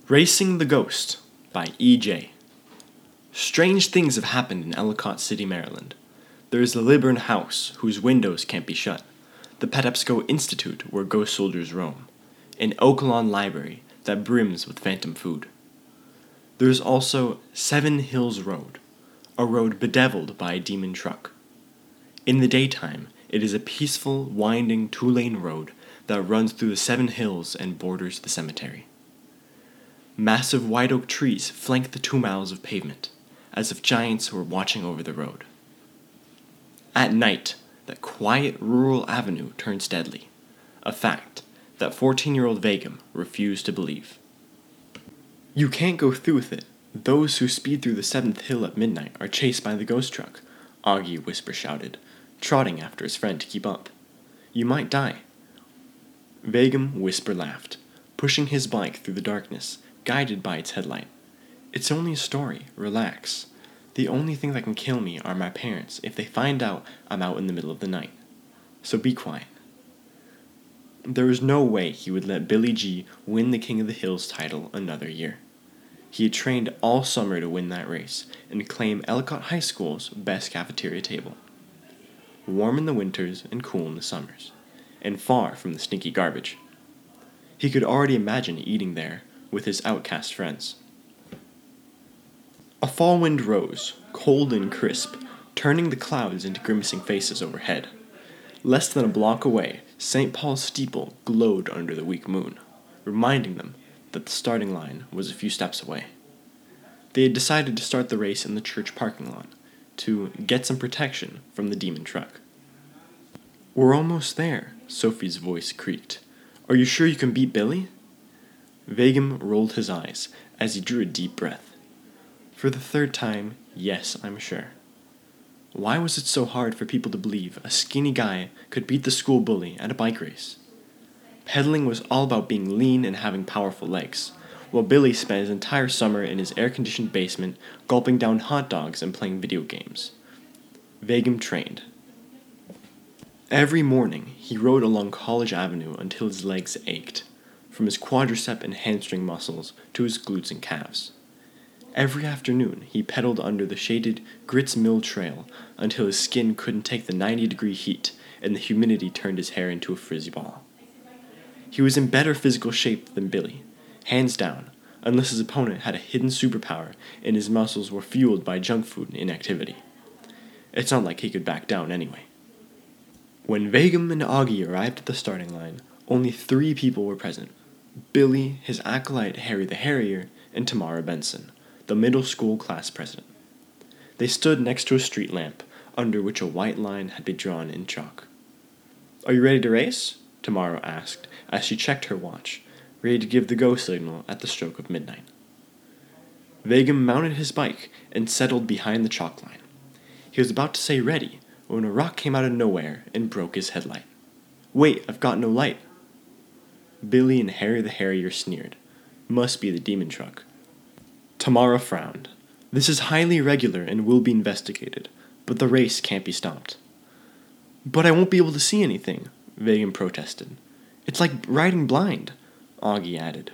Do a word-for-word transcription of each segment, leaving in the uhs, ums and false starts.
Racing the Ghost by E J Strange things have happened in Ellicott City, Maryland. There is the Liburn House, whose windows can't be shut, the Petapsco Institute, where ghost soldiers roam, an Oaklawn Library that brims with phantom food. There is also Seven Hills Road, a road bedeviled by a demon truck. In the daytime, it is a peaceful, winding two-lane road that runs through the Seven Hills and borders the cemetery. Massive white oak trees flank the two miles of pavement, as if giants were watching over the road. At night, that quiet rural avenue turns deadly, a fact that fourteen-year-old Vagum refused to believe. You can't go through with it. Those who speed through the seventh hill at midnight are chased by the ghost truck, Augie Whisper shouted, trotting after his friend to keep up. You might die. Vagum Whisper laughed, pushing his bike through the darkness, guided by its headlight. It's only a story, relax. The only thing that can kill me are my parents if they find out I'm out in the middle of the night. So be quiet. There was no way he would let Billy G win the King of the Hills title another year. He had trained all summer to win that race and claim Ellicott High School's best cafeteria table. Warm in the winters and cool in the summers, and far from the stinky garbage. He could already imagine eating there with his outcast friends. A fall wind rose, cold and crisp, turning the clouds into grimacing faces overhead. Less than a block away, Saint Paul's steeple glowed under the weak moon, reminding them that the starting line was a few steps away. They had decided to start the race in the church parking lot, to get some protection from the demon truck. We're almost there, Sophie's voice creaked. Are you sure you can beat Billy? Vagum rolled his eyes as he drew a deep breath. For the third time, yes, I'm sure. Why was it so hard for people to believe a skinny guy could beat the school bully at a bike race? Pedaling was all about being lean and having powerful legs, while Billy spent his entire summer in his air-conditioned basement gulping down hot dogs and playing video games. Vagum trained. Every morning, he rode along College Avenue until his legs ached, from his quadricep and hamstring muscles to his glutes and calves. Every afternoon, he pedaled under the shaded Grits Mill Trail until his skin couldn't take the ninety-degree heat and the humidity turned his hair into a frizzy ball. He was in better physical shape than Billy, hands down, unless his opponent had a hidden superpower and his muscles were fueled by junk food and inactivity. It's not like he could back down anyway. When Vagum and Augie arrived at the starting line, only three people were present. Billy, his acolyte Harry the Harrier, and Tamara Benson, the middle school class president. They stood next to a street lamp, under which a white line had been drawn in chalk. Are you ready to race? Tamara asked, as she checked her watch, ready to give the go signal at the stroke of midnight. Vagum mounted his bike and settled behind the chalk line. He was about to say ready, when a rock came out of nowhere and broke his headlight. Wait, I've got no light. Billy and Harry the Harrier sneered. Must be the demon truck. Tamara frowned. This is highly irregular and will be investigated, but the race can't be stopped. But I won't be able to see anything, Vagum protested. It's like riding blind, Augie added.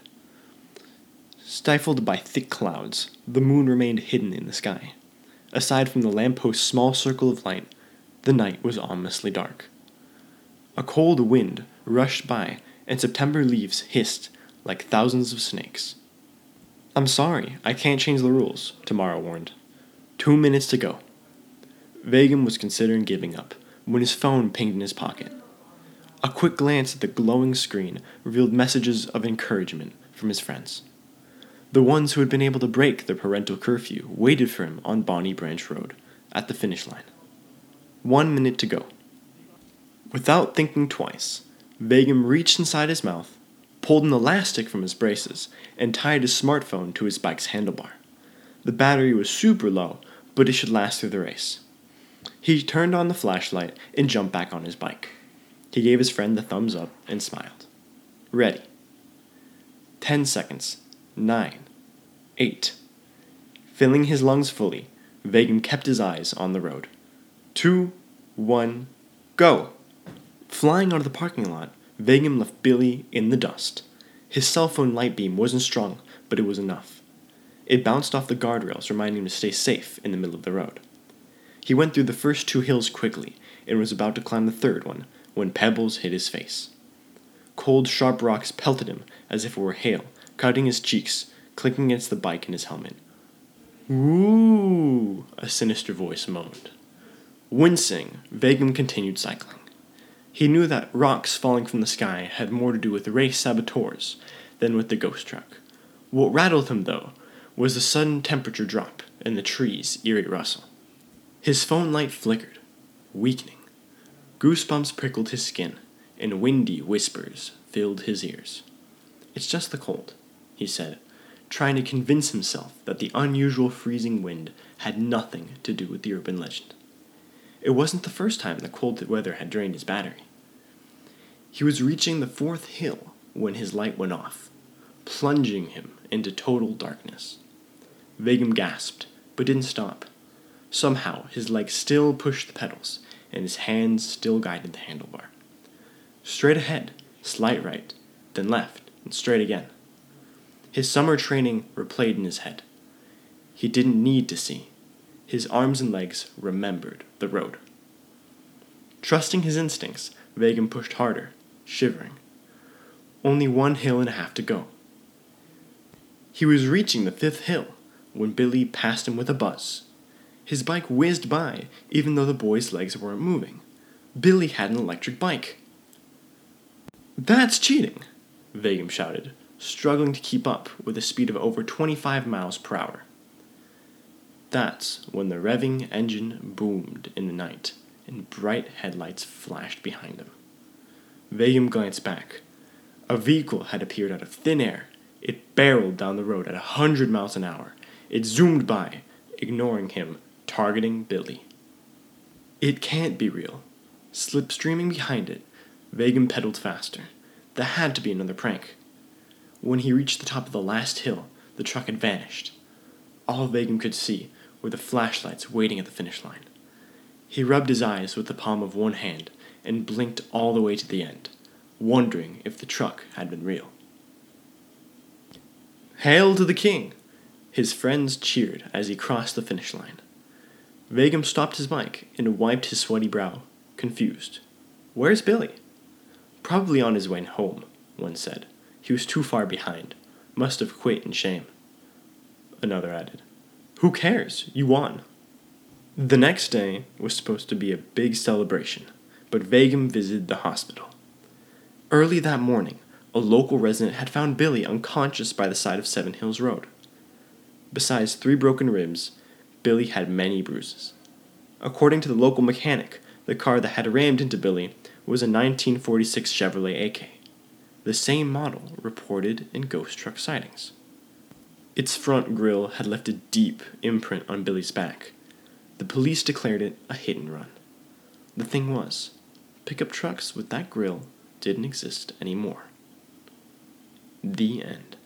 Stifled by thick clouds, the moon remained hidden in the sky. Aside from the lampost's small circle of light, the night was ominously dark. A cold wind rushed by, and September leaves hissed like thousands of snakes. I'm sorry, I can't change the rules, Tamara warned. Two minutes to go. Vagum was considering giving up, when his phone pinged in his pocket. A quick glance at the glowing screen revealed messages of encouragement from his friends. The ones who had been able to break their parental curfew waited for him on Bonnie Branch Road, at the finish line. One minute to go. Without thinking twice, Vagum reached inside his mouth, pulled an elastic from his braces, and tied his smartphone to his bike's handlebar. The battery was super low, but it should last through the race. He turned on the flashlight and jumped back on his bike. He gave his friend the thumbs up and smiled. Ready. Ten seconds. Nine. Eight. Filling his lungs fully, Vagum kept his eyes on the road. Two. One. Go! Flying out of the parking lot, Vagum left Billy in the dust. His cell phone light beam wasn't strong, but it was enough. It bounced off the guardrails, reminding him to stay safe in the middle of the road. He went through the first two hills quickly and was about to climb the third one when pebbles hit his face. Cold, sharp rocks pelted him as if it were hail, cutting his cheeks, clicking against the bike and his helmet. "Ooh," a sinister voice moaned. Wincing, Vagum continued cycling. He knew that rocks falling from the sky had more to do with race saboteurs than with the ghost truck. What rattled him, though, was the sudden temperature drop and the trees' eerie rustle. His phone light flickered, weakening. Goosebumps prickled his skin, and windy whispers filled his ears. "It's just the cold," he said, trying to convince himself that the unusual freezing wind had nothing to do with the urban legend. It wasn't the first time the cold weather had drained his battery. He was reaching the fourth hill when his light went off, plunging him into total darkness. Vagum gasped, but didn't stop. Somehow, his legs still pushed the pedals, and his hands still guided the handlebar. Straight ahead, slight right, then left, and straight again. His summer training replayed in his head. He didn't need to see. His arms and legs remembered the road. Trusting his instincts, Vagum pushed harder, shivering. Only one hill and a half to go. He was reaching the fifth hill when Billy passed him with a buzz. His bike whizzed by, even though the boy's legs weren't moving. Billy had an electric bike. "That's cheating," Vagum shouted, struggling to keep up with a speed of over twenty-five miles per hour. That's when the revving engine boomed in the night, and bright headlights flashed behind him. Vagum glanced back. A vehicle had appeared out of thin air. It barreled down the road at a hundred miles an hour. It zoomed by, ignoring him, targeting Billy. It can't be real. Slipstreaming behind it, Vagum pedaled faster. That had to be another prank. When he reached the top of the last hill, the truck had vanished. All Vagum could see were the flashlights waiting at the finish line. He rubbed his eyes with the palm of one hand and blinked all the way to the end, wondering if the truck had been real. "Hail to the king!" His friends cheered as he crossed the finish line. Vagum stopped his bike and wiped his sweaty brow, confused. "Where's Billy?" "Probably on his way home," one said. "He was too far behind. Must have quit in shame." Another added, "Who cares? You won." The next day was supposed to be a big celebration, but Vagum visited the hospital. Early that morning, a local resident had found Billy unconscious by the side of Seven Hills Road. Besides three broken ribs, Billy had many bruises. According to the local mechanic, the car that had rammed into Billy was a nineteen forty-six Chevrolet A K, the same model reported in ghost truck sightings. Its front grille had left a deep imprint on Billy's back. The police declared it a hit and run. The thing was, pickup trucks with that grille didn't exist anymore. The end.